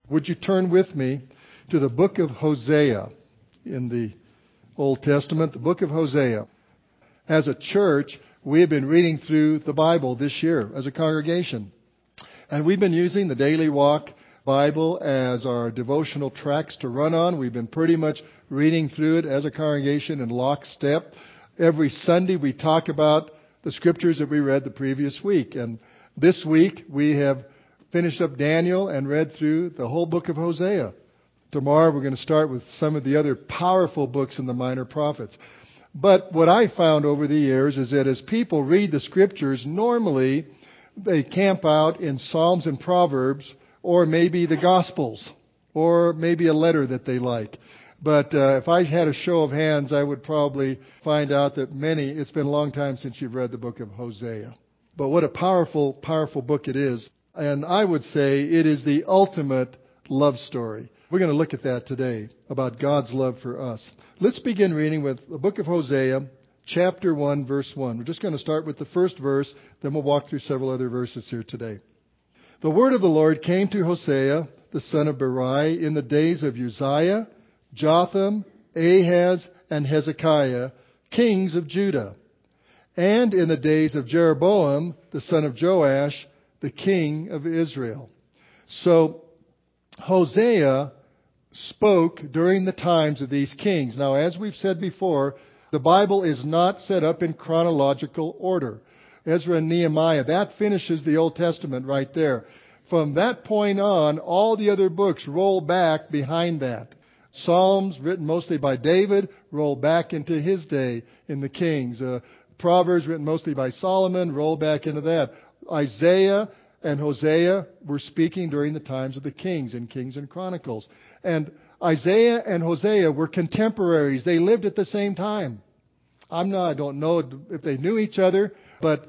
Would you turn with me to the book of Hosea in the Old Testament, the book of Hosea. As a church, we have been reading through the Bible this year as a congregation. And we've been using the Daily Walk Bible as our devotional tracks to run on. We've been pretty much reading through it as a congregation in lockstep. Every Sunday we talk about the scriptures that we read the previous week. And this week we have finished up Daniel and read through the whole book of Hosea. Tomorrow we're going to start with some of the other powerful books in the Minor Prophets. But what I found over the years is that as people read the scriptures, normally they camp out in Psalms and Proverbs, or maybe the Gospels, or maybe a letter that they like. But if I had a show of hands, I would probably find out that it's been a long time since you've read the book of Hosea. But what a powerful, powerful book it is. And I would say it is the ultimate love story. We're going to look at that today, about God's love for us. Let's begin reading with the book of Hosea, chapter 1, verse 1. We're just going to start with the first verse, then we'll walk through several other verses here today. The word of the Lord came to Hosea, the son of Berai, in the days of Uzziah, Jotham, Ahaz, and Hezekiah, kings of Judah, and in the days of Jeroboam, the son of Joash, the king of Israel. So Hosea spoke during the times of these kings. Now, as we've said before, the Bible is not set up in chronological order. Ezra and Nehemiah, that finishes the Old Testament right there. From that point on, all the other books roll back behind that. Psalms, written mostly by David, roll back into his day in the kings. Proverbs, written mostly by Solomon, roll back into that. Isaiah and Hosea were speaking during the times of the kings in Kings and Chronicles. And Isaiah and Hosea were contemporaries. They lived at the same time. I don't know if they knew each other, but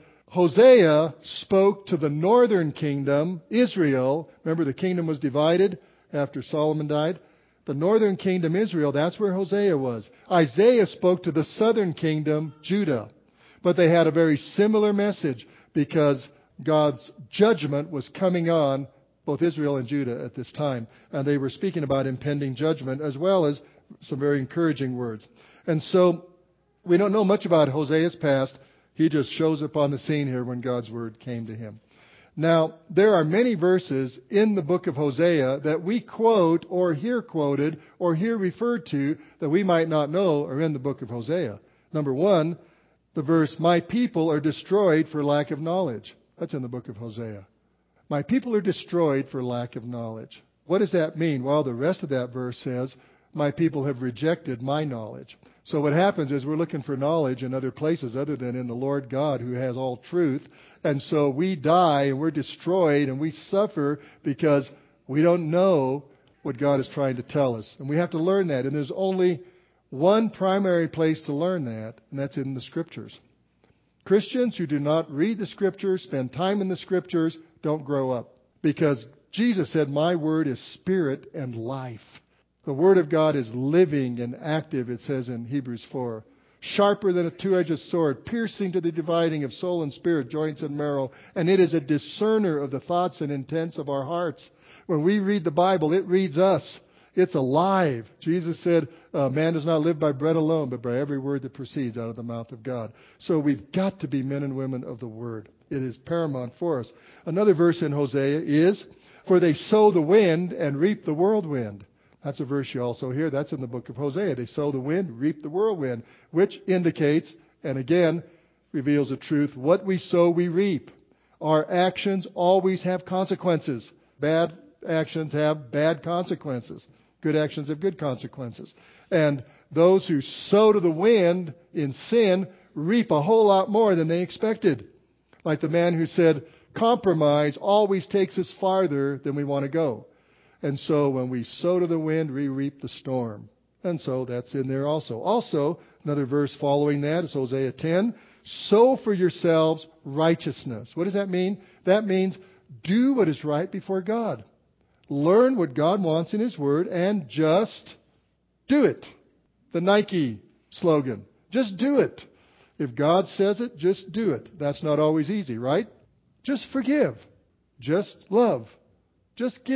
Hosea spoke to the northern kingdom, Israel. Remember, the kingdom was divided after Solomon died. The northern kingdom, Israel, that's where Hosea was. Isaiah spoke to the southern kingdom, Judah. But they had a very similar message because God's judgment was coming on both Israel and Judah at this time. And they were speaking about impending judgment as well as some very encouraging words. And so we don't know much about Hosea's past. He just shows up on the scene here when God's word came to him. Now, there are many verses in the book of Hosea that we quote or hear quoted or hear referred to that we might not know are in the book of Hosea. Number one, the verse, "My people are destroyed for lack of knowledge." That's in the book of Hosea. My people are destroyed for lack of knowledge. What does that mean? Well, the rest of that verse says, my people have rejected my knowledge. So what happens is we're looking for knowledge in other places other than in the Lord God who has all truth. And so we die and we're destroyed and we suffer because we don't know what God is trying to tell us. And we have to learn that. And there's only one primary place to learn that, and that's in the Scriptures. Christians who do not read the Scriptures, spend time in the Scriptures, don't grow up. Because Jesus said, my word is spirit and life. The Word of God is living and active, it says in Hebrews 4. Sharper than a two-edged sword, piercing to the dividing of soul and spirit, joints and marrow. And it is a discerner of the thoughts and intents of our hearts. When we read the Bible, it reads us. It's alive. Jesus said, man does not live by bread alone, but by every word that proceeds out of the mouth of God. So we've got to be men and women of the Word. It is paramount for us. Another verse in Hosea is, for they sow the wind and reap the whirlwind. That's a verse you also hear. That's in the book of Hosea. They sow the wind, reap the whirlwind, which indicates, and again, reveals the truth. What we sow, we reap. Our actions always have consequences. Bad actions have bad consequences. Good actions have good consequences. And those who sow to the wind in sin reap a whole lot more than they expected. Like the man who said, compromise always takes us farther than we want to go. And so when we sow to the wind, we reap the storm. And so that's in there also. Also, another verse following that is Hosea 10. Sow for yourselves righteousness. What does that mean? That means do what is right before God. Learn what God wants in His Word and just do it. The Nike slogan. Just do it. If God says it, just do it. That's not always easy, right? Just forgive. Just love. Just give.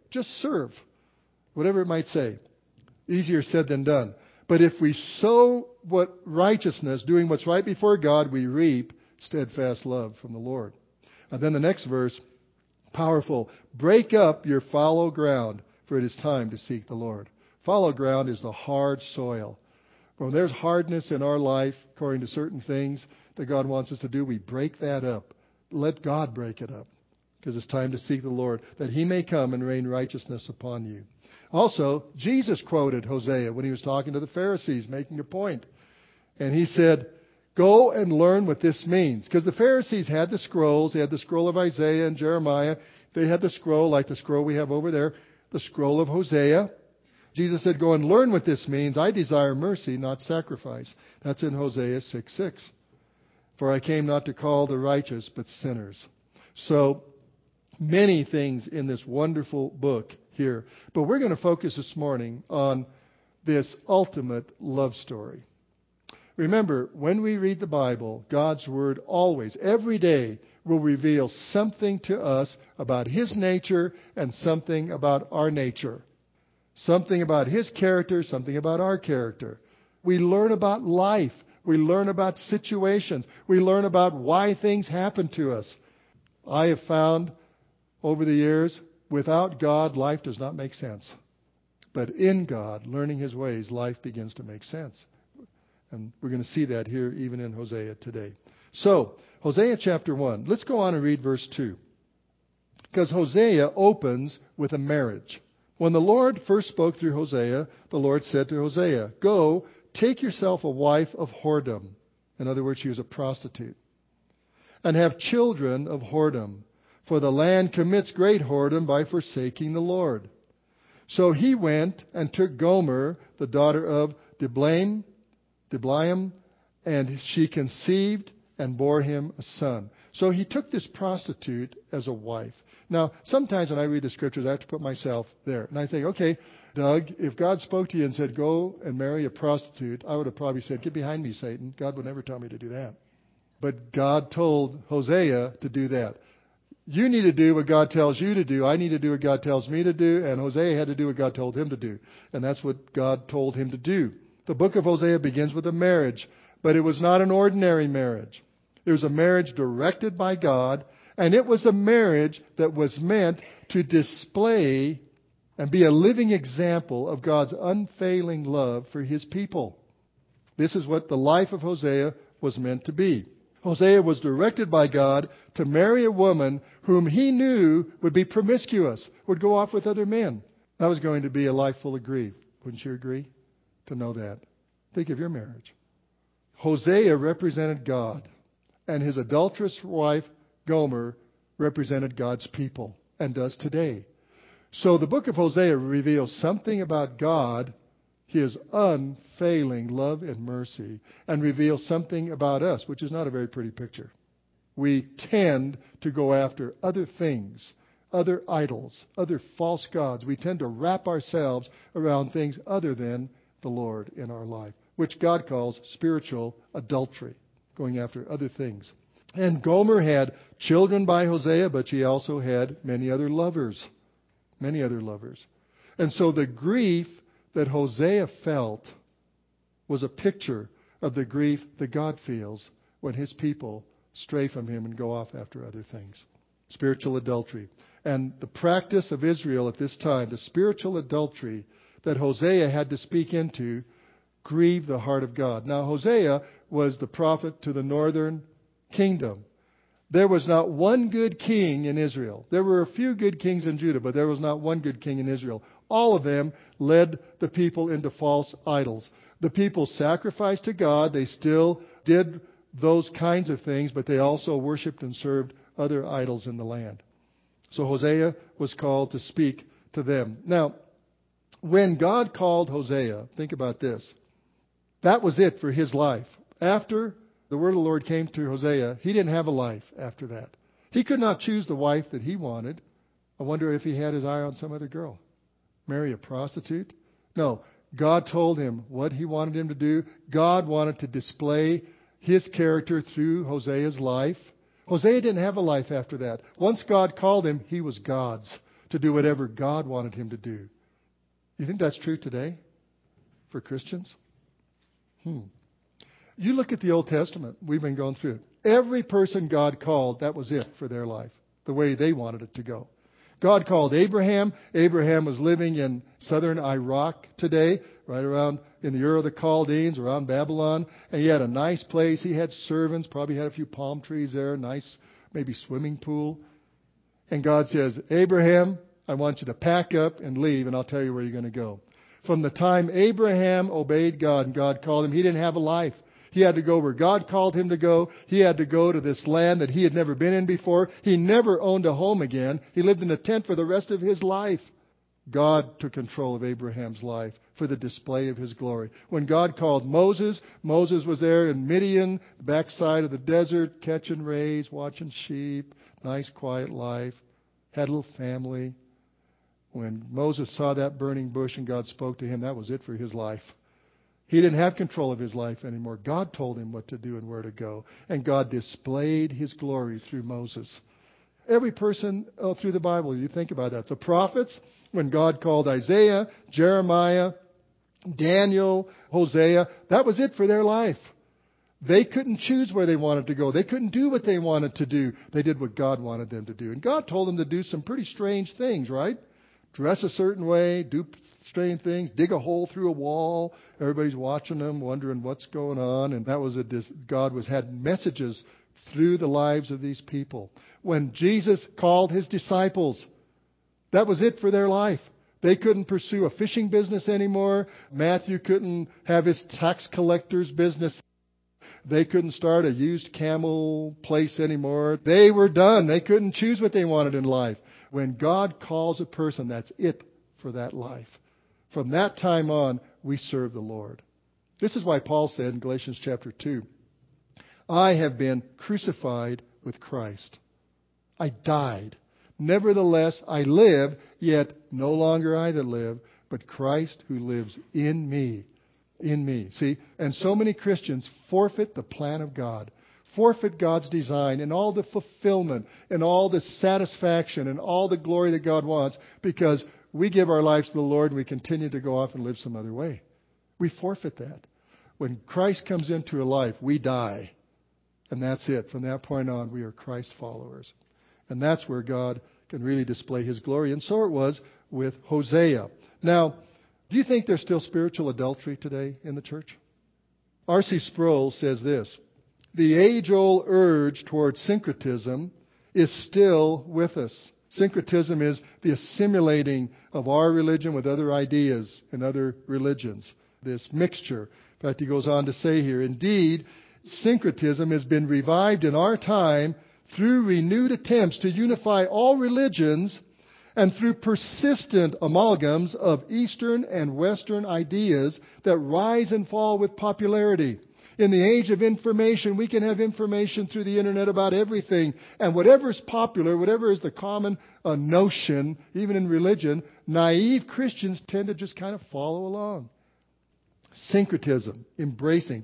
Just serve. Whatever it might say. Easier said than done. But if we sow what righteousness, doing what's right before God, we reap steadfast love from the Lord. And then the next verse, powerful. Break up your fallow ground, for it is time to seek the Lord. Fallow ground is the hard soil. When there's hardness in our life, according to certain things that God wants us to do, we break that up. Let God break it up. Because it's time to seek the Lord, that He may come and rain righteousness upon you. Also, Jesus quoted Hosea when He was talking to the Pharisees, making a point. And He said, go and learn what this means. Because the Pharisees had the scrolls. They had the scroll of Isaiah and Jeremiah. They had the scroll, like the scroll we have over there, the scroll of Hosea. Jesus said, go and learn what this means. I desire mercy, not sacrifice. That's in Hosea 6:6. For I came not to call the righteous, but sinners. So, many things in this wonderful book here. But we're going to focus this morning on this ultimate love story. Remember, when we read the Bible, God's Word always, every day, will reveal something to us about His nature and something about our nature. Something about His character, something about our character. We learn about life. We learn about situations. We learn about why things happen to us. I have found over the years, without God, life does not make sense. But in God, learning His ways, life begins to make sense. And we're going to see that here even in Hosea today. So, Hosea chapter 1. Let's go on and read verse 2. Because Hosea opens with a marriage. When the Lord first spoke through Hosea, the Lord said to Hosea, go, take yourself a wife of whoredom. In other words, she was a prostitute. And have children of whoredom. For the land commits great whoredom by forsaking the Lord. So he went and took Gomer, the daughter of Diblaim, and she conceived and bore him a son. So he took this prostitute as a wife. Now, sometimes when I read the Scriptures, I have to put myself there. And I think, okay, Doug, if God spoke to you and said, go and marry a prostitute, I would have probably said, get behind me, Satan. God would never tell me to do that. But God told Hosea to do that. You need to do what God tells you to do. I need to do what God tells me to do. And Hosea had to do what God told him to do. And that's what God told him to do. The book of Hosea begins with a marriage. But it was not an ordinary marriage. It was a marriage directed by God. And it was a marriage that was meant to display and be a living example of God's unfailing love for His people. This is what the life of Hosea was meant to be. Hosea was directed by God to marry a woman whom he knew would be promiscuous, would go off with other men. That was going to be a life full of grief. Wouldn't you agree to know that? Think of your marriage. Hosea represented God, and his adulterous wife, Gomer, represented God's people, and does today. So the book of Hosea reveals something about God, His unfailing love and mercy, and reveals something about us, which is not a very pretty picture. We tend to go after other things, other idols, other false gods. We tend to wrap ourselves around things other than the Lord in our life, which God calls spiritual adultery, going after other things. And Gomer had children by Hosea, but she also had many other lovers. Many other lovers. And so the grief that Hosea felt was a picture of the grief that God feels when His people stray from Him and go off after other things. Spiritual adultery. And the practice of Israel at this time, the spiritual adultery that Hosea had to speak into, grieved the heart of God. Now, Hosea was the prophet to the northern kingdom. There was not one good king in Israel. There were a few good kings in Judah, but there was not one good king in Israel. All of them led the people into false idols. The people sacrificed to God. They still did those kinds of things, but they also worshipped and served other idols in the land. So Hosea was called to speak to them. Now, when God called Hosea, think about this. That was it for his life. After the word of the Lord came to Hosea, he didn't have a life after that. He could not choose the wife that he wanted. I wonder if he had his eye on some other girl. Marry a prostitute? No. God told him what He wanted him to do. God wanted to display His character through Hosea's life. Hosea didn't have a life after that. Once God called him, he was God's. to do whatever God wanted him to do. You think that's true today for Christians? You look at the Old Testament. We've been going through it. Every person God called, that was it for their life, the way they wanted it to go. God called Abraham. Abraham was living in southern Iraq today, right around in the Ur of the Chaldeans, around Babylon. And he had a nice place. He had servants, probably had a few palm trees there, nice, maybe swimming pool. And God says, Abraham, I want you to pack up and leave, and I'll tell you where you're going to go. From the time Abraham obeyed God and God called him, he didn't have a life. He had to go where God called him to go. He had to go to this land that he had never been in before. He never owned a home again. He lived in a tent for the rest of his life. God took control of Abraham's life for the display of his glory. When God called Moses, Moses was there in Midian, the backside of the desert, catching rays, watching sheep, nice quiet life, had a little family. When Moses saw that burning bush and God spoke to him, that was it for his life. He didn't have control of his life anymore. God told him what to do and where to go. And God displayed his glory through Moses. Every person through the Bible, you think about that. The prophets, when God called Isaiah, Jeremiah, Daniel, Hosea, that was it for their life. They couldn't choose where they wanted to go. They couldn't do what they wanted to do. They did what God wanted them to do. And God told them to do some pretty strange things, right? Dress a certain way, do strange things, dig a hole through a wall. Everybody's watching them, wondering what's going on. And that was God had messages through the lives of these people. When Jesus called his disciples, that was it for their life. They couldn't pursue a fishing business anymore. Matthew couldn't have his tax collector's business. They couldn't start a used camel place anymore. They were done. They couldn't choose what they wanted in life. When God calls a person, that's it for that life. From that time on, we serve the Lord. This is why Paul said in Galatians chapter 2, I have been crucified with Christ. I died. Nevertheless, I live, yet no longer I that live, but Christ who lives in me. In me. See? And so many Christians forfeit the plan of God. Forfeit God's design and all the fulfillment and all the satisfaction and all the glory that God wants because we give our lives to the Lord and we continue to go off and live some other way. We forfeit that. When Christ comes into a life, we die. And that's it. From that point on, we are Christ followers. And that's where God can really display his glory. And so it was with Hosea. Now, do you think there's still spiritual adultery today in the church? R.C. Sproul says this, the age-old urge towards syncretism is still with us. Syncretism is the assimilating of our religion with other ideas and other religions. This mixture. In fact, he goes on to say here, indeed, syncretism has been revived in our time through renewed attempts to unify all religions and through persistent amalgams of Eastern and Western ideas that rise and fall with popularity. In the age of information, we can have information through the internet about everything. And whatever is popular, whatever is the common notion, even in religion, naive Christians tend to just kind of follow along. Syncretism, embracing.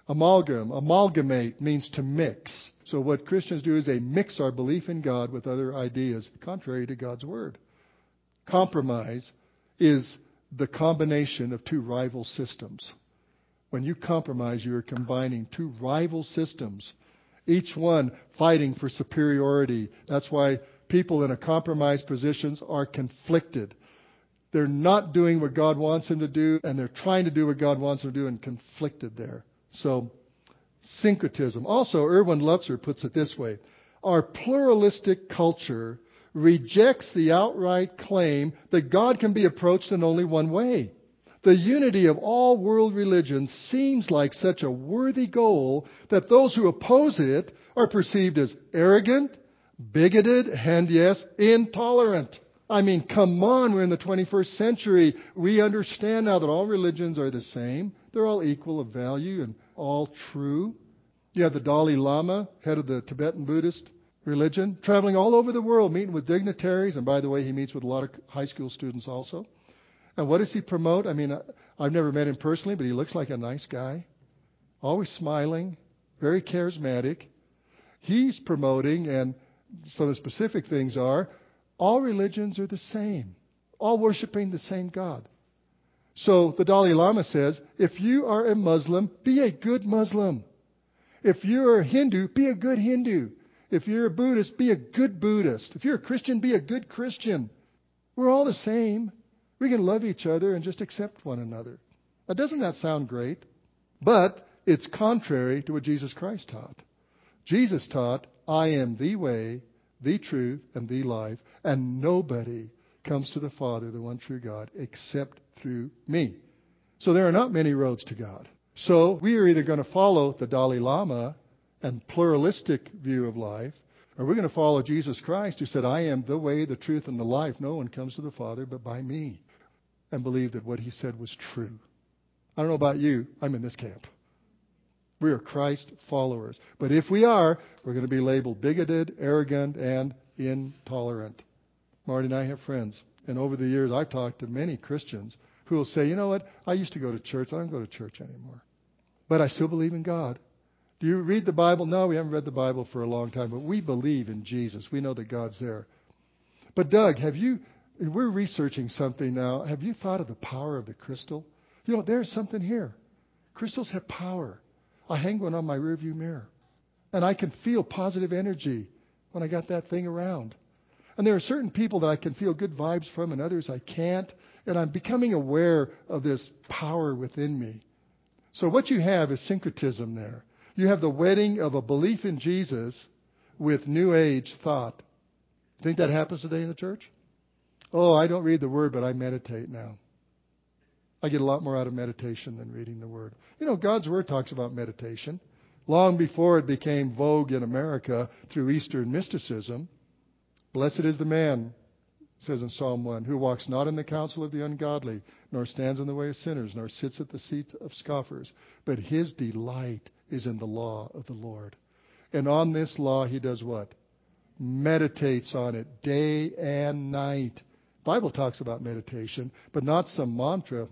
Amalgamate means to mix. So what Christians do is they mix our belief in God with other ideas, contrary to God's Word. Compromise is the combination of two rival systems. When you compromise, you are combining two rival systems, each one fighting for superiority. That's why people in a compromised positions are conflicted. They're not doing what God wants them to do, and they're trying to do what God wants them to do and conflicted there. So, syncretism. Also, Erwin Lutzer puts it this way. Our pluralistic culture rejects the outright claim that God can be approached in only one way. The unity of all world religions seems like such a worthy goal that those who oppose it are perceived as arrogant, bigoted, and yes, intolerant. I mean, come on, we're in the 21st century. We understand now that all religions are the same. They're all equal of value and all true. You have the Dalai Lama, head of the Tibetan Buddhist religion, traveling all over the world, meeting with dignitaries. And by the way, he meets with a lot of high school students also. And what does he promote? I mean, I've never met him personally, but he looks like a nice guy. Always smiling, very charismatic. He's promoting, and so the specific things are All religions are the same, all worshiping the same God. So the Dalai Lama says, if you are a Muslim, be a good Muslim. If you're a Hindu, be a good Hindu. If you're a Buddhist, be a good Buddhist. If you're a Christian, be a good Christian. We're all the same. We can love each other and just accept one another. Now, doesn't that sound great? But it's contrary to what Jesus Christ taught. Jesus taught, I am the way, the truth, and the life, and nobody comes to the Father, the one true God, except through me. So there are not many roads to God. So we are either going to follow the Dalai Lama and pluralistic view of life, or we're going to follow Jesus Christ, who said, I am the way, the truth, and the life. No one comes to the Father but by me. And believe that what he said was true. I don't know about you. I'm in this camp. We are Christ followers. But if we are, we're going to be labeled bigoted, arrogant, and intolerant. Marty and I have friends. And over the years, I've talked to many Christians who will say, you know what? I used to go to church. I don't go to church anymore. But I still believe in God. Do you read the Bible? No, we haven't read the Bible for a long time. But we believe in Jesus. We know that God's there. But Doug, we're researching something now. Have you thought of the power of the crystal? You know, there's something here. Crystals have power. I hang one on my rearview mirror. And I can feel positive energy when I got that thing around. And there are certain people that I can feel good vibes from and others I can't. And I'm becoming aware of this power within me. So what you have is syncretism there. You have the wedding of a belief in Jesus with New Age thought. Think that happens today in the church? Oh, I don't read the Word, but I meditate now. I get a lot more out of meditation than reading the Word. You know, God's Word talks about meditation. Long before it became vogue in America through Eastern mysticism, blessed is the man, says in Psalm 1, who walks not in the counsel of the ungodly, nor stands in the way of sinners, nor sits at the seat of scoffers. But his delight is in the law of the Lord. And on this law he does what? Meditates on it day and night. The Bible talks about meditation, but not some mantra.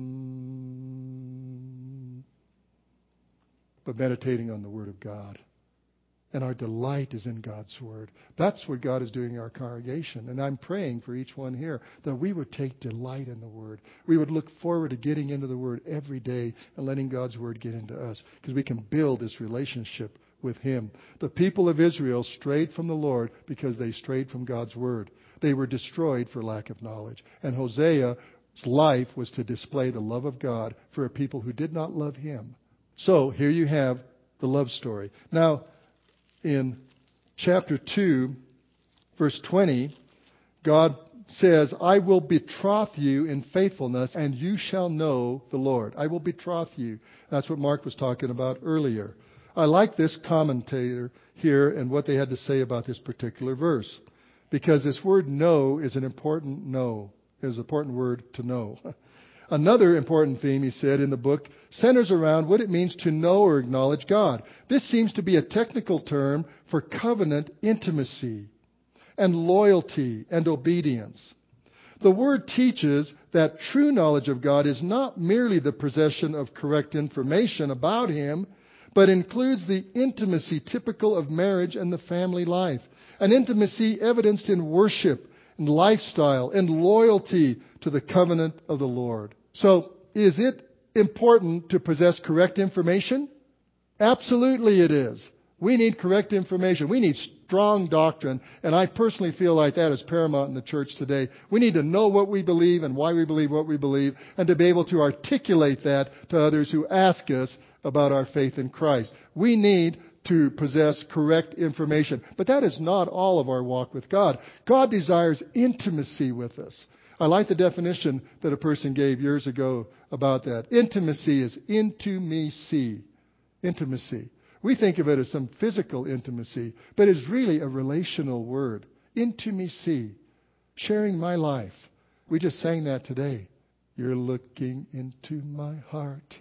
But meditating on the Word of God. And our delight is in God's Word. That's what God is doing in our congregation. And I'm praying for each one here that we would take delight in the Word. We would look forward to getting into the Word every day and letting God's Word get into us. Because we can build this relationship with Him. The people of Israel strayed from the Lord because they strayed from God's Word. They were destroyed for lack of knowledge. And Hosea's life was to display the love of God for a people who did not love Him. So here you have the love story. Now, in chapter 2, verse 20, God says, I will betroth you in faithfulness, and you shall know the Lord. I will betroth you. That's what Mark was talking about earlier. I like this commentator here and what they had to say about this particular verse. Because this word know is an important word to know. Another important theme, he said in the book, centers around what it means to know or acknowledge God. This seems to be a technical term for covenant intimacy and loyalty and obedience. The word teaches that true knowledge of God is not merely the possession of correct information about Him, but includes the intimacy typical of marriage and the family life. An intimacy evidenced in worship and lifestyle and loyalty to the covenant of the Lord. So, is it important to possess correct information? Absolutely it is. We need correct information. We need strong doctrine. And I personally feel like that is paramount in the church today. We need to know what we believe and why we believe what we believe, and to be able to articulate that to others who ask us about our faith in Christ. We need to possess correct information. But that is not all of our walk with God. God desires intimacy with us. I like the definition that a person gave years ago about that. Intimacy is intimacy. Intimacy. We think of it as some physical intimacy, but it's really a relational word. Intimacy. Sharing my life. We just sang that today. You're looking into my heart.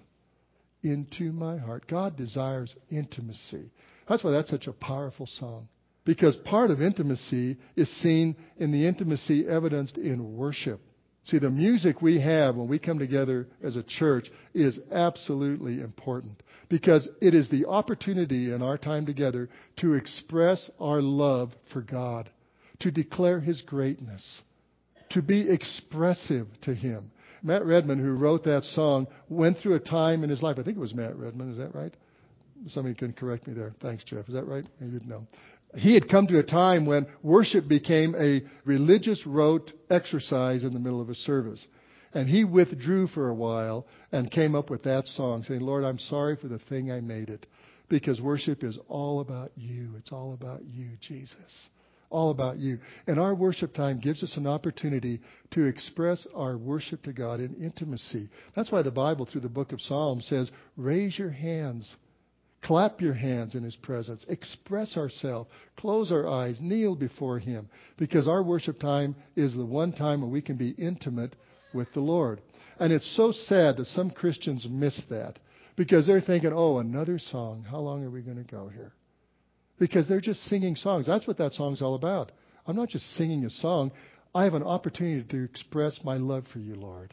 Into my heart. God desires intimacy. That's why that's such a powerful song. Because part of intimacy is seen in the intimacy evidenced in worship. See, the music we have when we come together as a church is absolutely important. Because it is the opportunity in our time together to express our love for God. to declare His greatness, to be expressive to Him. Matt Redman, who wrote that song, went through a time in his life. I think it was Matt Redman. Is that right? Somebody can correct me there. Thanks, Jeff. Is that right? You'd know. He had come to a time when worship became a religious rote exercise in the middle of a service. And he withdrew for a while and came up with that song saying, Lord, I'm sorry for the thing I made it. Because worship is all about you. It's all about you, Jesus. All about you. And our worship time gives us an opportunity to express our worship to God in intimacy. That's why the Bible, through the book of Psalms, says, raise your hands. Clap your hands in His presence. Express ourselves. Close our eyes. Kneel before Him. Because our worship time is the one time when we can be intimate with the Lord. And it's so sad that some Christians miss that. Because they're thinking, oh, another song. How long are we going to go here? Because they're just singing songs. That's what that song's all about. I'm not just singing a song. I have an opportunity to express my love for you, Lord.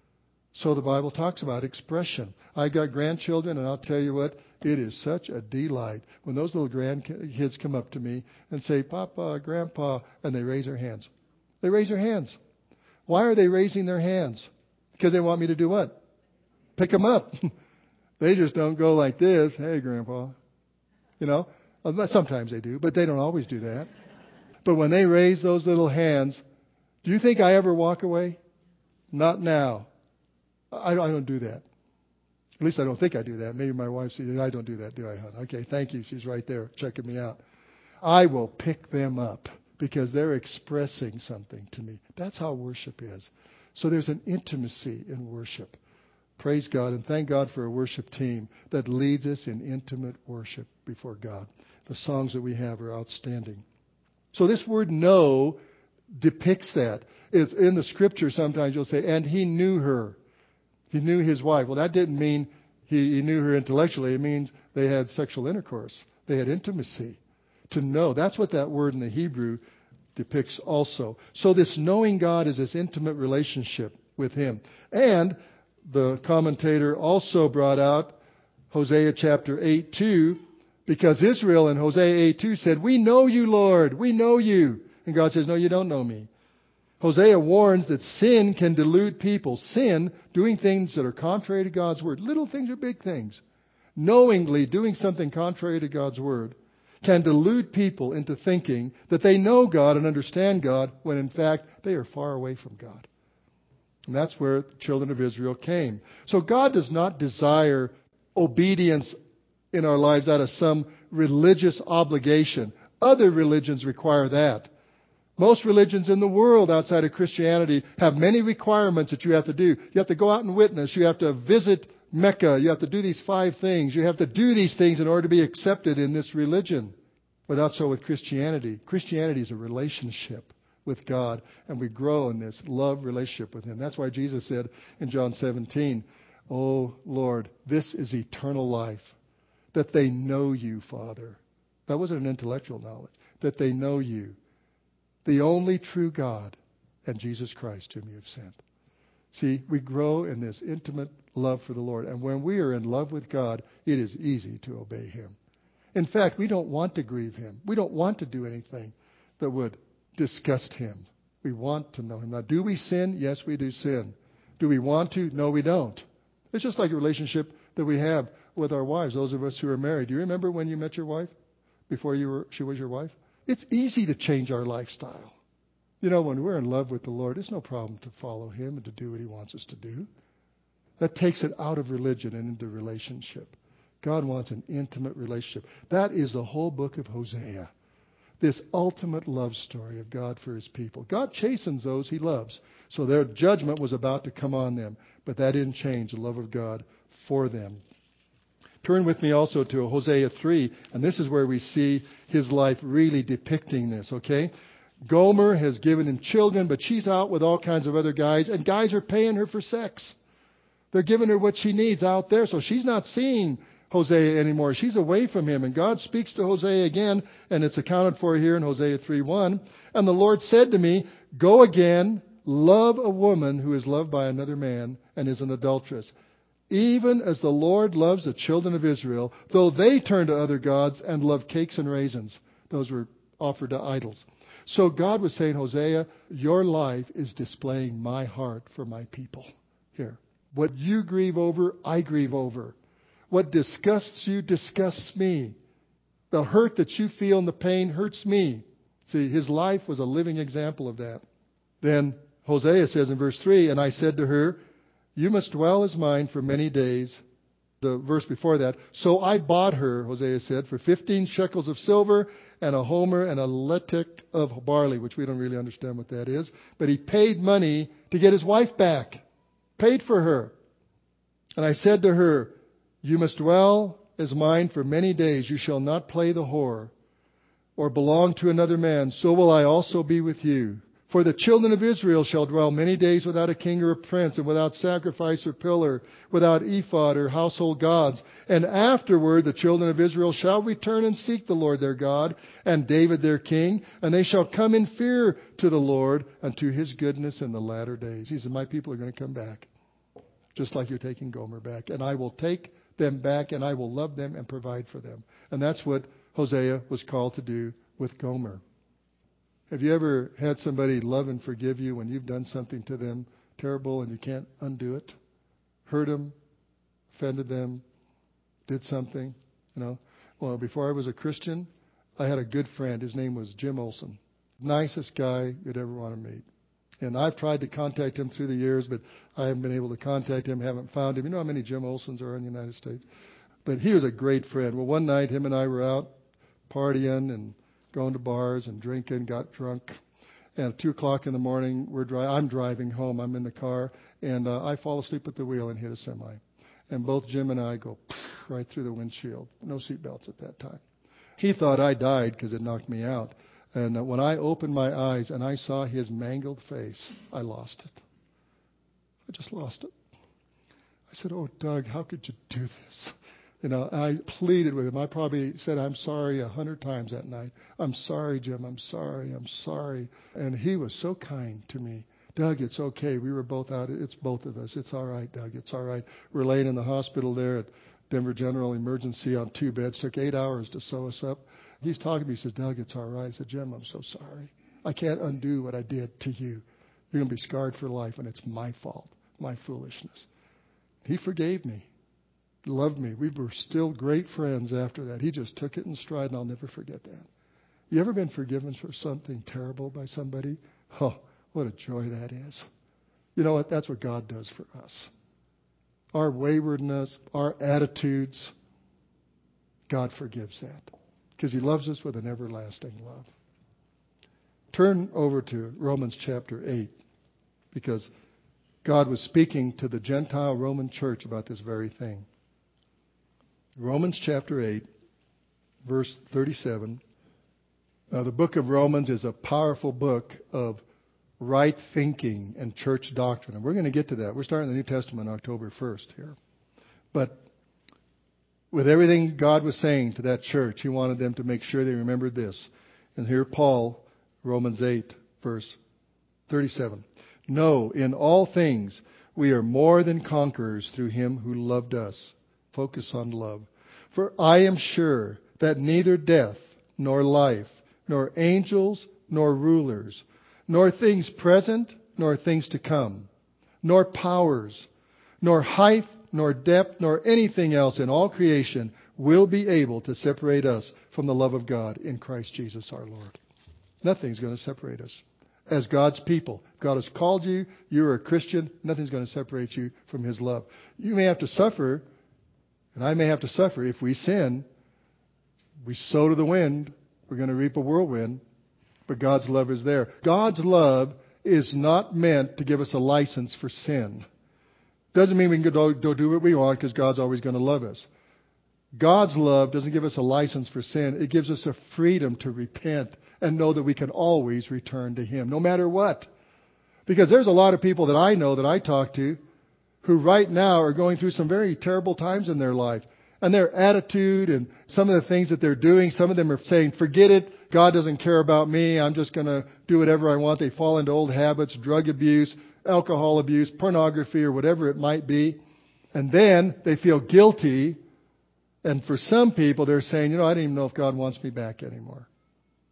So the Bible talks about expression. I've got grandchildren, and I'll tell you what, it is such a delight when those little grandkids come up to me and say, Papa, Grandpa, and they raise their hands. They raise their hands. Why are they raising their hands? Because they want me to do what? Pick them up. They just don't go like this. Hey, Grandpa. You know, sometimes they do, but they don't always do that. But when they raise those little hands, do you think I ever walk away? Not now. I don't do that. At least I don't think I do that. Maybe my wife sees it. I don't do that, do I, hon? Okay, thank you. She's right there checking me out. I will pick them up because they're expressing something to me. That's how worship is. So there's an intimacy in worship. Praise God and thank God for a worship team that leads us in intimate worship before God. The songs that we have are outstanding. So this word know depicts that. It's in the scripture sometimes you'll say, and he knew her. He knew his wife. Well, that didn't mean he knew her intellectually. It means they had sexual intercourse. They had intimacy. To know. That's what that word in the Hebrew depicts also. So this knowing God is this intimate relationship with Him. And the commentator also brought out Hosea chapter 8:2, because Israel in Hosea 8:2 said, we know you, Lord. We know you. And God says, no, you don't know me. Hosea warns that sin can delude people. Sin, doing things that are contrary to God's Word. Little things or big things. Knowingly doing something contrary to God's Word can delude people into thinking that they know God and understand God when in fact they are far away from God. And that's where the children of Israel came. So God does not desire obedience in our lives out of some religious obligation. Other religions require that. Most religions in the world outside of Christianity have many requirements that you have to do. You have to go out and witness. You have to visit Mecca. You have to do these 5 things. You have to do these things in order to be accepted in this religion. But not so with Christianity. Christianity is a relationship with God, and we grow in this love relationship with Him. That's why Jesus said in John 17, oh Lord, this is eternal life, that they know you, Father. That wasn't an intellectual knowledge. That they know you, the only true God, and Jesus Christ whom you have sent. See, we grow in this intimate love for the Lord. And when we are in love with God, it is easy to obey Him. In fact, we don't want to grieve Him. We don't want to do anything that would disgust Him. We want to know Him. Now, do we sin? Yes, we do sin. Do we want to? No, we don't. It's just like a relationship that we have with our wives, those of us who are married. Do you remember when you met your wife? Before she was your wife? It's easy to change our lifestyle. You know, when we're in love with the Lord, it's no problem to follow Him and to do what He wants us to do. That takes it out of religion and into relationship. God wants an intimate relationship. That is the whole book of Hosea. This ultimate love story of God for His people. God chastens those He loves. So their judgment was about to come on them. But that didn't change the love of God for them. Turn with me also to Hosea 3. And this is where we see his life really depicting this, okay? Gomer has given him children, but she's out with all kinds of other guys. And guys are paying her for sex. They're giving her what she needs out there. So she's not seeing Hosea anymore. She's away from him. And God speaks to Hosea again, and it's accounted for here in Hosea 3:1. And the Lord said to me, go again, love a woman who is loved by another man and is an adulteress. Even as the Lord loves the children of Israel, though they turn to other gods and love cakes and raisins. Those were offered to idols. So God was saying, Hosea, your life is displaying my heart for my people here. What you grieve over, I grieve over. What disgusts you disgusts me. The hurt that you feel and the pain hurts me. See, his life was a living example of that. Then Hosea says in verse 3, and I said to her, you must dwell as mine for many days. The verse before that, so I bought her, Hosea said, for 15 shekels of silver and a homer and a letek of barley, which we don't really understand what that is. But he paid money to get his wife back. Paid for her. And I said to her, you must dwell as mine for many days. You shall not play the whore or belong to another man. So will I also be with you. For the children of Israel shall dwell many days without a king or a prince, and without sacrifice or pillar, without ephod or household gods. And afterward the children of Israel shall return and seek the Lord their God, and David their king, and they shall come in fear to the Lord unto his goodness in the latter days. He said, my people are going to come back, just like you're taking Gomer back. And I will take them back, and I will love them and provide for them. And that's what Hosea was called to do with Gomer. Have you ever had somebody love and forgive you when you've done something to them terrible and you can't undo it? Hurt them, offended them, did something, Well, before I was a Christian, I had a good friend. His name was Jim Olson. Nicest guy you'd ever want to meet. And I've tried to contact him through the years, but I haven't been able to contact him, haven't found him. You know how many Jim Olsons are in the United States? But he was a great friend. Well, one night, him and I were out partying and going to bars and drinking, got drunk. And at 2 o'clock in the morning, I'm driving home. I'm in the car, and I fall asleep at the wheel and hit a semi. And both Jim and I go right through the windshield. No seatbelts at that time. He thought I died because it knocked me out. And when I opened my eyes and I saw his mangled face, I lost it. I just lost it. I said, oh, Doug, how could you do this? I pleaded with him. I probably said, I'm sorry 100 times that night. I'm sorry, Jim. I'm sorry. I'm sorry. And he was so kind to me. Doug, it's okay. We were both out. It's both of us. It's all right, Doug. It's all right. We're laying in the hospital there at Denver General Emergency on 2 beds. Took 8 hours to sew us up. He's talking to me. He says, Doug, it's all right. I said, Jim, I'm so sorry. I can't undo what I did to you. You're going to be scarred for life, and it's my fault, my foolishness. He forgave me. Loved me. We were still great friends after that. He just took it in stride, and I'll never forget that. You ever been forgiven for something terrible by somebody? Oh, what a joy that is. You know what? That's what God does for us. Our waywardness, our attitudes, God forgives that because he loves us with an everlasting love. Turn over to Romans chapter 8 because God was speaking to the Gentile Roman church about this very thing. Romans chapter 8, verse 37. Now, the book of Romans is a powerful book of right thinking and church doctrine. And we're going to get to that. We're starting the New Testament October 1st here. But with everything God was saying to that church, he wanted them to make sure they remembered this. And here Paul, Romans 8, verse 37. No, in all things we are more than conquerors through him who loved us. Focus on love. For I am sure that neither death, nor life, nor angels, nor rulers, nor things present, nor things to come, nor powers, nor height, nor depth, nor anything else in all creation will be able to separate us from the love of God in Christ Jesus our Lord. Nothing's going to separate us. As God's people, God has called you, you're a Christian, nothing's going to separate you from his love. You may have to suffer, and I may have to suffer if we sin. We sow to the wind, we're going to reap a whirlwind. But God's love is there. God's love is not meant to give us a license for sin. Doesn't mean we can go do what we want because God's always going to love us. God's love doesn't give us a license for sin. It gives us a freedom to repent and know that we can always return to him, no matter what. Because there's a lot of people that I know, that I talk to, who right now are going through some very terrible times in their life. And their attitude and some of the things that they're doing, some of them are saying, forget it. God doesn't care about me. I'm just going to do whatever I want. They fall into old habits, drug abuse, alcohol abuse, pornography, or whatever it might be. And then they feel guilty. And for some people, they're saying, I don't even know if God wants me back anymore.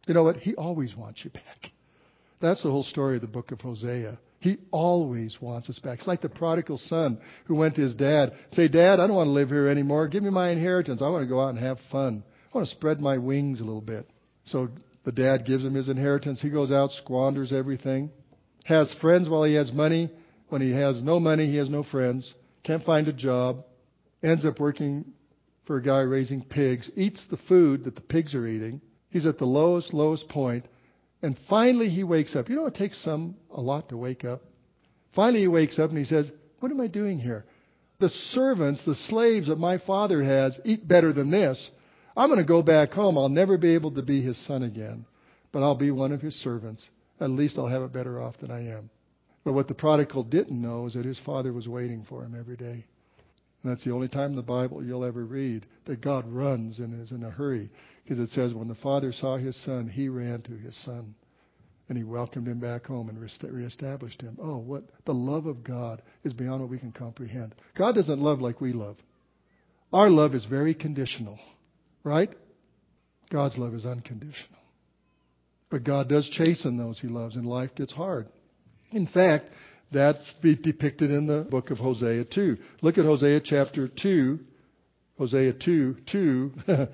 You know what? He always wants you back. That's the whole story of the book of Hosea. He always wants us back. It's like the prodigal son who went to his dad. Say, Dad, I don't want to live here anymore. Give me my inheritance. I want to go out and have fun. I want to spread my wings a little bit. So the dad gives him his inheritance. He goes out, squanders everything. Has friends while he has money. When he has no money, he has no friends. Can't find a job. Ends up working for a guy raising pigs. Eats the food that the pigs are eating. He's at the lowest point. And finally he wakes up. You know, it takes a lot to wake up. Finally he wakes up and he says, what am I doing here? The servants, the slaves that my father has, eat better than this. I'm going to go back home. I'll never be able to be his son again, but I'll be one of his servants. At least I'll have it better off than I am. But what the prodigal didn't know is that his father was waiting for him every day. And that's the only time in the Bible you'll ever read that God runs and is in a hurry. Because it says when the father saw his son, he ran to his son. And he welcomed him back home and reestablished him. Oh, what the love of God is beyond what we can comprehend. God doesn't love like we love. Our love is very conditional. Right? God's love is unconditional. But God does chasten those he loves, and life gets hard. In fact, that's depicted in the book of Hosea 2. Look at Hosea chapter 2. Hosea 2.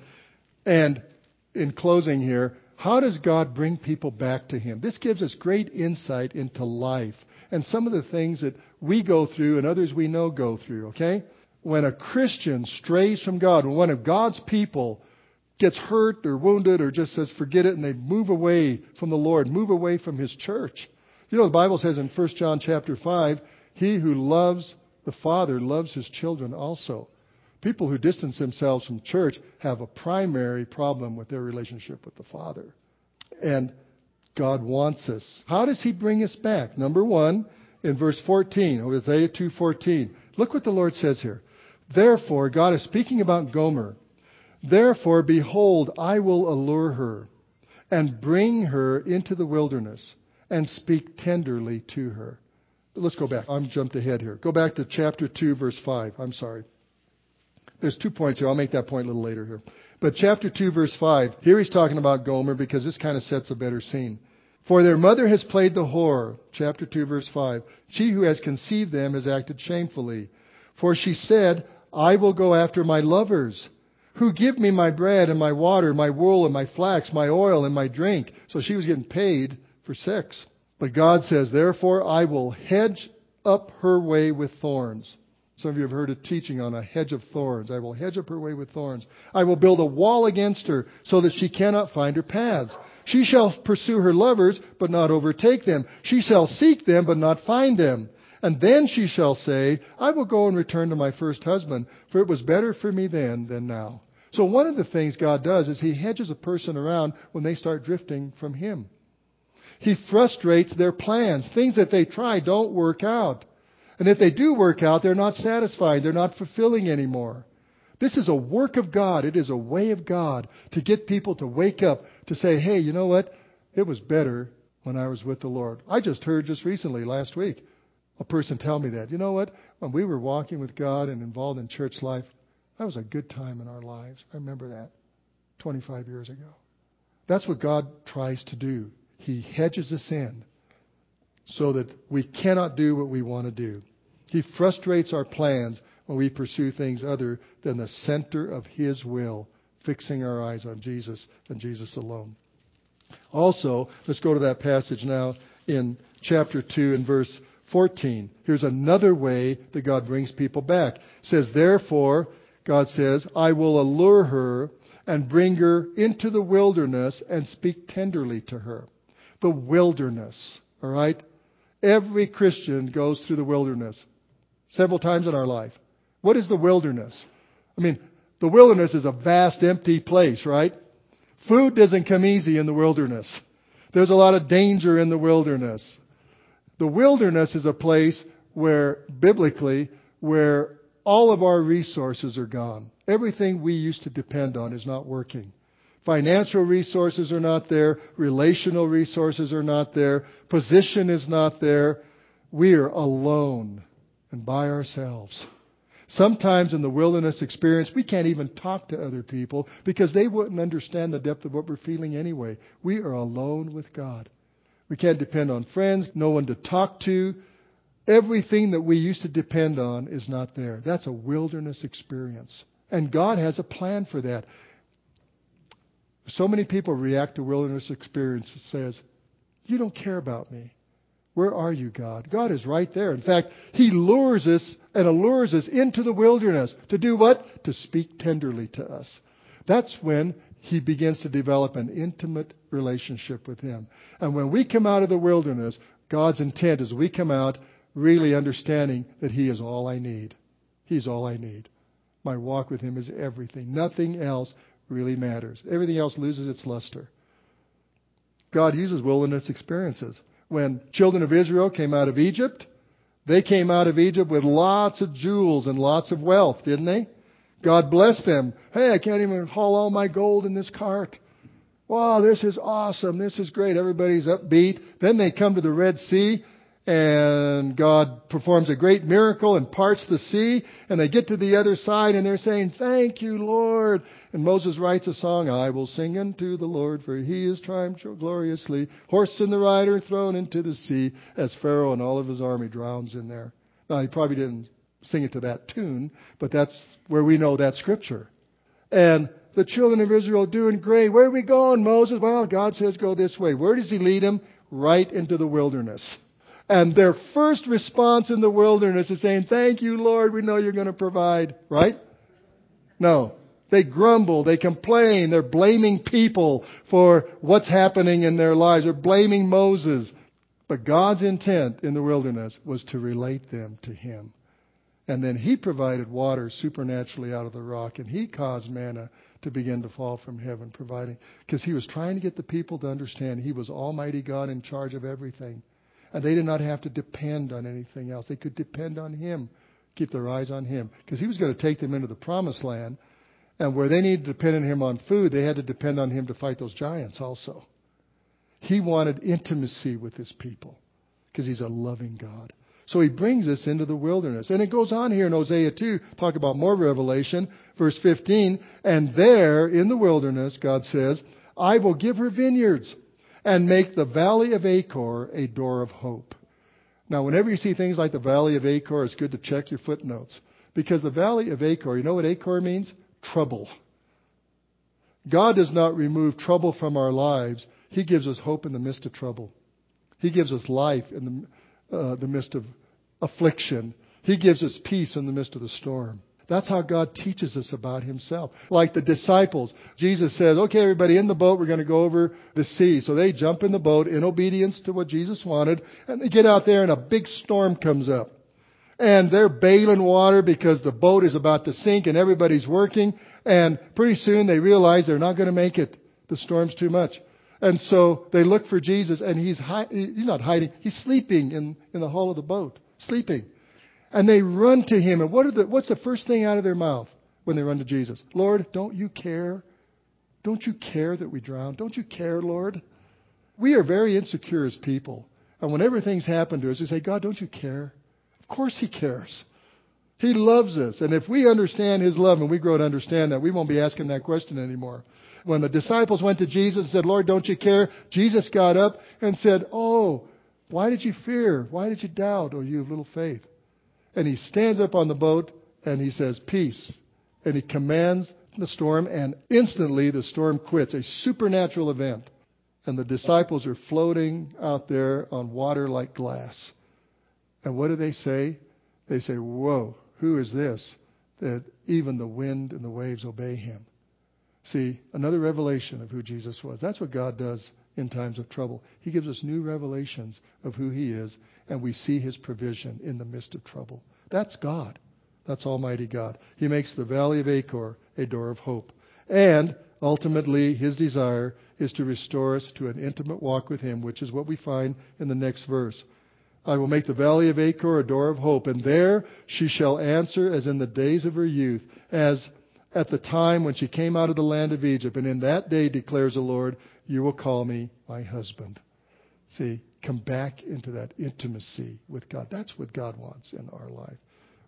And in closing here, how does God bring people back to Him? This gives us great insight into life and some of the things that we go through and others we know go through, okay? When a Christian strays from God, when one of God's people gets hurt or wounded or just says forget it and they move away from the Lord, move away from His church. You know, the Bible says in 1 John chapter 5, he who loves the Father loves his children also. People who distance themselves from church have a primary problem with their relationship with the Father. And God wants us. How does He bring us back? Number one, in verse 14, Hosea 2:14. Look what the Lord says here. Therefore, God is speaking about Gomer. Therefore, behold, I will allure her and bring her into the wilderness and speak tenderly to her. Let's go back. I'm jumped ahead here. Go back to chapter 2, verse 5. I'm sorry. There's 2 points here. I'll make that point a little later here. But chapter 2, verse 5, here he's talking about Gomer because this kind of sets a better scene. For their mother has played the whore. Chapter 2, verse 5. She who has conceived them has acted shamefully. For she said, I will go after my lovers, who give me my bread and my water, my wool and my flax, my oil and my drink. So she was getting paid for sex. But God says, therefore I will hedge up her way with thorns. Some of you have heard a teaching on a hedge of thorns. I will hedge up her way with thorns. I will build a wall against her so that she cannot find her paths. She shall pursue her lovers, but not overtake them. She shall seek them, but not find them. And then she shall say, I will go and return to my first husband, for it was better for me then than now. So one of the things God does is He hedges a person around when they start drifting from Him. He frustrates their plans. Things that they try don't work out. And if they do work out, they're not satisfied. They're not fulfilling anymore. This is a work of God. It is a way of God to get people to wake up, to say, hey, you know what? It was better when I was with the Lord. I just heard recently, last week, a person tell me that. You know what? When we were walking with God and involved in church life, that was a good time in our lives. I remember that 25 years ago. That's what God tries to do. He hedges us in so that we cannot do what we want to do. He frustrates our plans when we pursue things other than the center of His will, fixing our eyes on Jesus and Jesus alone. Also, let's go to that passage now in chapter 2 and verse 14. Here's another way that God brings people back. It says, therefore, God says, I will allure her and bring her into the wilderness and speak tenderly to her. The wilderness, all right? Every Christian goes through the wilderness several times in our life. What is the wilderness? I mean, the wilderness is a vast, empty place, right? Food doesn't come easy in the wilderness. There's a lot of danger in the wilderness. The wilderness is a place where, biblically, where all of our resources are gone. Everything we used to depend on is not working. Financial resources are not there. Relational resources are not there. Position is not there. We are alone and by ourselves. Sometimes in the wilderness experience, we can't even talk to other people because they wouldn't understand the depth of what we're feeling anyway. We are alone with God. We can't depend on friends, no one to talk to. Everything that we used to depend on is not there. That's a wilderness experience. And God has a plan for that. So many people react to wilderness experience and says, "You don't care about me. Where are you, God?" God is right there. In fact, He lures us and allures us into the wilderness. To do what? To speak tenderly to us. That's when He begins to develop an intimate relationship with Him. And when we come out of the wilderness, God's intent is we come out really understanding that He is all I need. He's all I need. My walk with Him is everything. Nothing else really matters. Everything else loses its luster. God uses wilderness experiences. When children of Israel came out of Egypt, they came out of Egypt with lots of jewels and lots of wealth, didn't they? God blessed them. "Hey, I can't even haul all my gold in this cart. Wow, this is awesome. This is great." Everybody's upbeat. Then they come to the Red Sea, and God performs a great miracle and parts the sea. And they get to the other side, and they're saying, "Thank you, Lord." And Moses writes a song, "I will sing unto the Lord, for He is triumphed gloriously. Horse and the rider thrown into the sea, as Pharaoh and all of his army drowns in there." Now, he probably didn't sing it to that tune, but that's where we know that scripture. And the children of Israel are doing great. "Where are we going, Moses?" "Well, God says go this way." Where does He lead them? Right into the wilderness. And their first response in the wilderness is saying, "Thank you, Lord. We know You're going to provide." Right? No. They grumble. They complain. They're blaming people for what's happening in their lives. They're blaming Moses. But God's intent in the wilderness was to relate them to Him. And then He provided water supernaturally out of the rock. And He caused manna to begin to fall from heaven, providing. Because He was trying to get the people to understand He was Almighty God in charge of everything. And they did not have to depend on anything else. They could depend on Him, keep their eyes on Him. Because He was going to take them into the promised land. And where they needed to depend on Him on food, they had to depend on Him to fight those giants also. He wanted intimacy with His people because He's a loving God. So He brings us into the wilderness. And it goes on here in Hosea 2, talk about more revelation. Verse 15, "And there in the wilderness," God says, "I will give her vineyards and make the valley of Achor a door of hope." Now, whenever you see things like the valley of Achor, it's good to check your footnotes. Because the valley of Achor, you know what Achor means? Trouble. God does not remove trouble from our lives. He gives us hope in the midst of trouble. He gives us life in the midst of affliction. He gives us peace in the midst of the storm. That's how God teaches us about Himself. Like the disciples, Jesus says, "Okay, everybody in the boat, we're going to go over the sea." So they jump in the boat in obedience to what Jesus wanted. And they get out there and a big storm comes up. And they're bailing water because the boat is about to sink and everybody's working. And pretty soon they realize they're not going to make it. The storm's too much. And so they look for Jesus, and He's not hiding. He's sleeping in the hull of the boat. Sleeping. And they run to Him. And what's the first thing out of their mouth when they run to Jesus? "Lord, don't You care? Don't You care that we drown? Don't You care, Lord?" We are very insecure as people. And whenever things happen to us, we say, "God, don't You care?" Of course He cares. He loves us. And if we understand His love and we grow to understand that, we won't be asking that question anymore. When the disciples went to Jesus and said, "Lord, don't You care?" Jesus got up and said, "Oh, why did you fear? Why did you doubt, oh, you of little faith?" And He stands up on the boat and He says, "Peace." And He commands the storm, and instantly the storm quits. A supernatural event. And the disciples are floating out there on water like glass. And what do they say? They say, "Whoa, who is this that even the wind and the waves obey Him?" See, another revelation of who Jesus was. That's what God does in times of trouble. He gives us new revelations of who He is, and we see His provision in the midst of trouble. That's God. That's Almighty God. He makes the valley of Achor a door of hope. And ultimately, His desire is to restore us to an intimate walk with Him, which is what we find in the next verse. "I will make the valley of Achor a door of hope, and there she shall answer as in the days of her youth, as at the time when she came out of the land of Egypt. And in that day, declares the Lord, you will call me my husband." See, come back into that intimacy with God. That's what God wants in our life.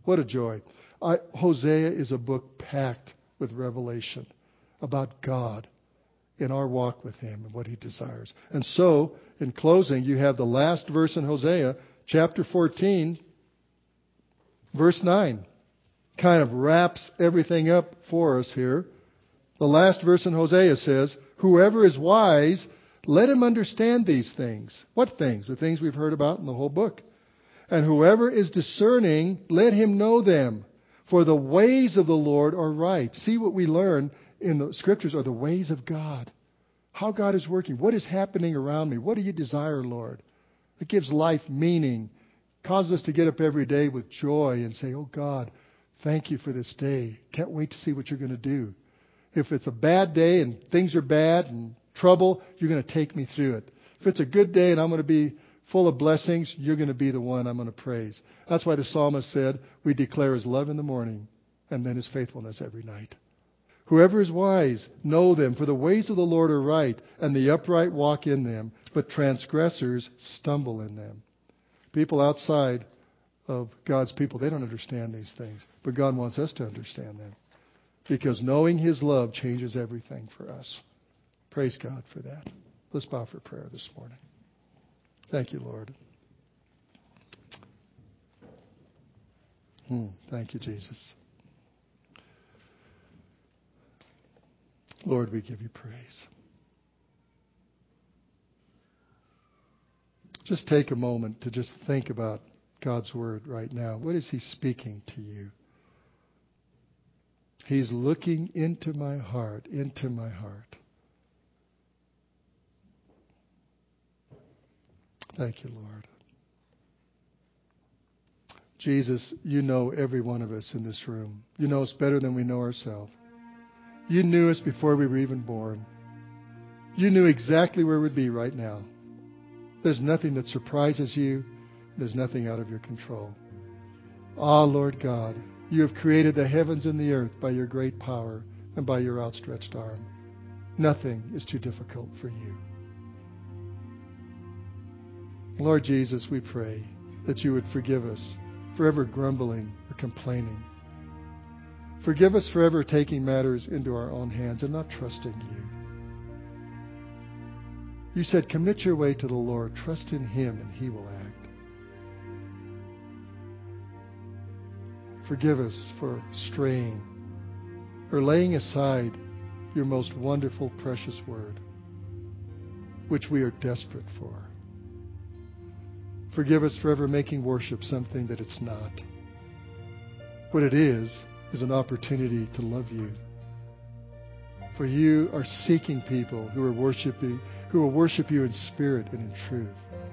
What a joy. Hosea is a book packed with revelation about God in our walk with Him and what He desires. And so, in closing, you have the last verse in Hosea, chapter 14, verse 9. Kind of wraps everything up for us here. The last verse in Hosea says, whoever is wise, let him understand these things. What things? The things we've heard about in the whole book. And whoever is discerning, let him know them. For the ways of the Lord are right. See, what we learn in the Scriptures are the ways of God. How God is working. What is happening around me? What do you desire, Lord? It gives life meaning. Causes us to get up every day with joy and say, oh God, thank you for this day. Can't wait to see what you're going to do. If it's a bad day and things are bad and trouble, you're going to take me through it. If it's a good day and I'm going to be full of blessings, you're going to be the one I'm going to praise. That's why the psalmist said, we declare His love in the morning and then His faithfulness every night. Whoever is wise, know them, for the ways of the Lord are right, and the upright walk in them, but transgressors stumble in them. People outside of God's people, they don't understand these things, but God wants us to understand them. Because knowing His love changes everything for us. Praise God for that. Let's bow for prayer this morning. Thank you, Lord. Thank you, Jesus. Lord, we give you praise. Just take a moment to just think about God's Word right now. What is He speaking to you? He's looking into my heart, into my heart. Thank you, Lord. Jesus, you know every one of us in this room. You know us better than we know ourselves. You knew us before we were even born. You knew exactly where we'd be right now. There's nothing that surprises you. There's nothing out of your control. Ah, Lord God, you have created the heavens and the earth by your great power and by your outstretched arm. Nothing is too difficult for you. Lord Jesus, we pray that you would forgive us for ever grumbling or complaining. Forgive us for ever taking matters into our own hands and not trusting you. You said, commit your way to the Lord, trust in Him, and He will act. Forgive us for straying or laying aside your most wonderful, precious word, which we are desperate for. Forgive us for ever making worship something that it's not. What it is an opportunity to love you. For you are seeking people who will worship you in spirit and in truth.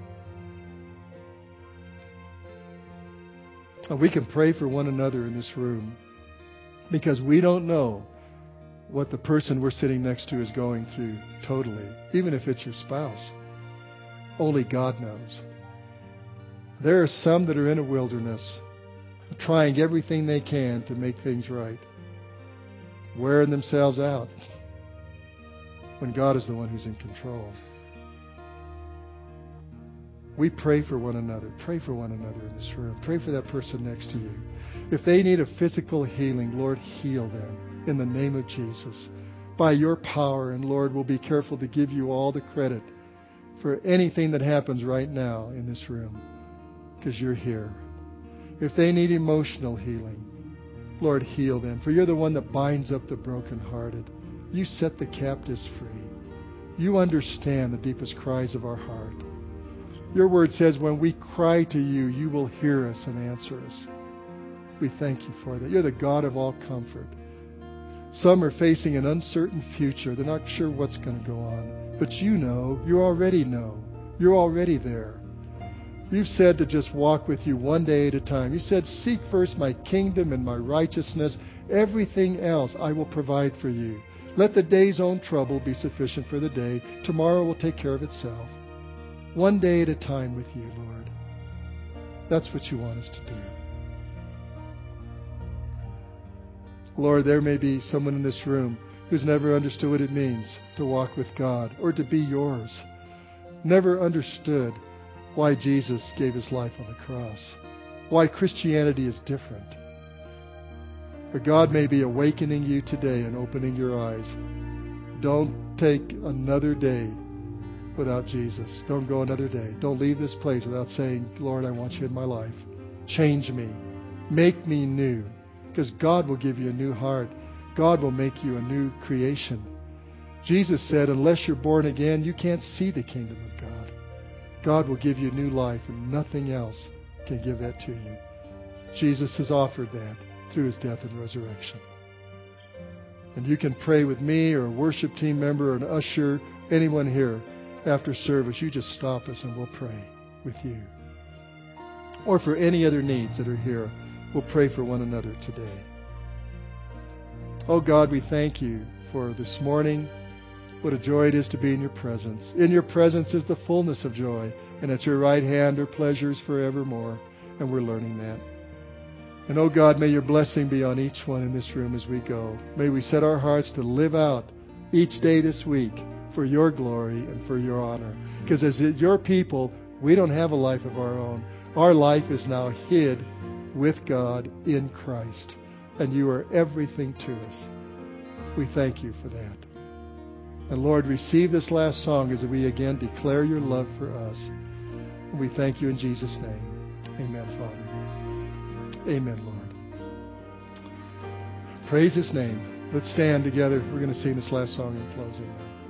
And we can pray for one another in this room because we don't know what the person we're sitting next to is going through totally, even if it's your spouse. Only God knows. There are some that are in a wilderness, trying everything they can to make things right, wearing themselves out when God is the one who's in control. We pray for one another. Pray for one another in this room. Pray for that person next to you. If they need a physical healing, Lord, heal them in the name of Jesus. By your power, and Lord, we'll be careful to give you all the credit for anything that happens right now in this room, because you're here. If they need emotional healing, Lord, heal them. For you're the one that binds up the brokenhearted. You set the captives free. You understand the deepest cries of our heart. Your word says when we cry to you, you will hear us and answer us. We thank you for that. You're the God of all comfort. Some are facing an uncertain future. They're not sure what's going to go on. But you know. You already know. You're already there. You've said to just walk with you one day at a time. You said, seek first my kingdom and my righteousness. Everything else I will provide for you. Let the day's own trouble be sufficient for the day. Tomorrow will take care of itself. One day at a time with you, Lord. That's what you want us to do. Lord, there may be someone in this room who's never understood what it means to walk with God or to be yours. Never understood why Jesus gave His life on the cross. Why Christianity is different. But God may be awakening you today and opening your eyes. Don't take another day without Jesus. Don't go another day. Don't leave this place without saying, Lord, I want you in my life. Change me. Make me new. Because God will give you a new heart. God will make you a new creation. Jesus said, unless you're born again, you can't see the kingdom of God. God will give you new life, and nothing else can give that to you. Jesus has offered that through His death and resurrection. And you can pray with me or a worship team member or an usher, anyone here after service. You just stop us and we'll pray with you. Or for any other needs that are here, we'll pray for one another today. Oh God, we thank you for this morning. What a joy it is to be in your presence. In your presence is the fullness of joy, and at your right hand are pleasures forevermore. And we're learning that. And oh God, may your blessing be on each one in this room as we go. May we set our hearts to live out each day this week for your glory and for your honor. Because as your people, we don't have a life of our own. Our life is now hid with God in Christ. And you are everything to us. We thank you for that. And Lord, receive this last song as we again declare your love for us. And we thank you in Jesus' name. Amen, Father. Amen, Lord. Praise His name. Let's stand together. We're going to sing this last song in closing now.